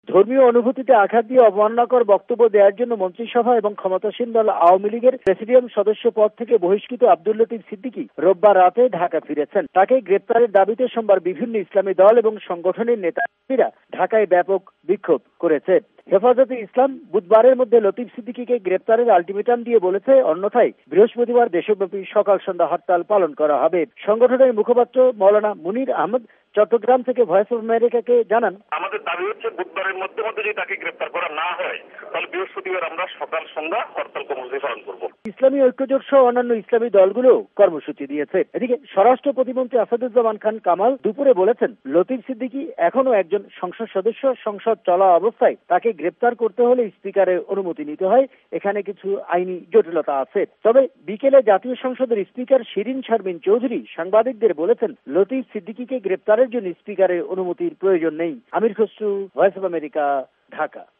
ধর্মীয় অনুভূতিতে আঘাত দিয়ে অবমাননাকর বক্তব্য দেওয়ার জন্য মন্ত্রিসভা এবং ক্ষমতাসীন দল আওয়ামী লীগের প্রেসিডিয়াম সদস্য পদ থেকে বহিষ্কৃত আব্দুল লতিফ সিদ্দিকী রোববার রাতে ঢাকা ফিরেছেন। তাকে গ্রেপ্তারের দাবিতে সোমবার বিভিন্ন ইসলামী দল এবং সংগঠনের নেতাকর্মীরা ঢাকায় ব্যাপক বিক্ষোভ করেছে। হেফাজতে ইসলাম বুধবারের মধ্যে লতিফ সিদ্দিকীকে গ্রেপ্তারের আলটিমেটাম দিয়ে বলেছে, অন্যথায় বৃহস্পতিবার দেশব্যাপী সকাল সন্ধ্যা হরতাল পালন করা হবে। সংগঠনের মুখপাত্র মাওলানা মুনির আহমদ চট্টগ্রাম থেকে ভয়েস অফ আমেরিকাকে জানান, আমাদের দাবি হচ্ছে বুধবারের মধ্যে যদি তাকে গ্রেপ্তার করা না হয় তাহলে বৃহস্পতিবার আমরা সকাল সন্ধ্যা হরতাল কর্মসূচি পালন করব। ইসলামী ঐক্যজোট সহ অন্যান্য ইসলামী দলগুলো কর্মসূচি দিয়েছে। এদিকে স্বরাষ্ট্র প্রতিমন্ত্রী আসাদুজ্জামান খান কামাল দুপুরে বলেছেন, লতিফ সিদ্দিকী এখনো একজন সংসদ সদস্য। সংসদ চলা অবস্থায় তাকে গ্রেপ্তার করতে হলে স্পিকারের অনুমতি নিতে হয়। এখানে কিছু আইনি জটিলতা আছে। তবে বিকেলে জাতীয় সংসদের স্পিকার শিরিন শারমিন চৌধুরী সাংবাদিকদের বলেছেন, লতিফ সিদ্দিকীকে গ্রেপ্তারের জন্য স্পিকারের অনুমতির প্রয়োজন নেই। Amir Khasru, voice of America, Dhaka.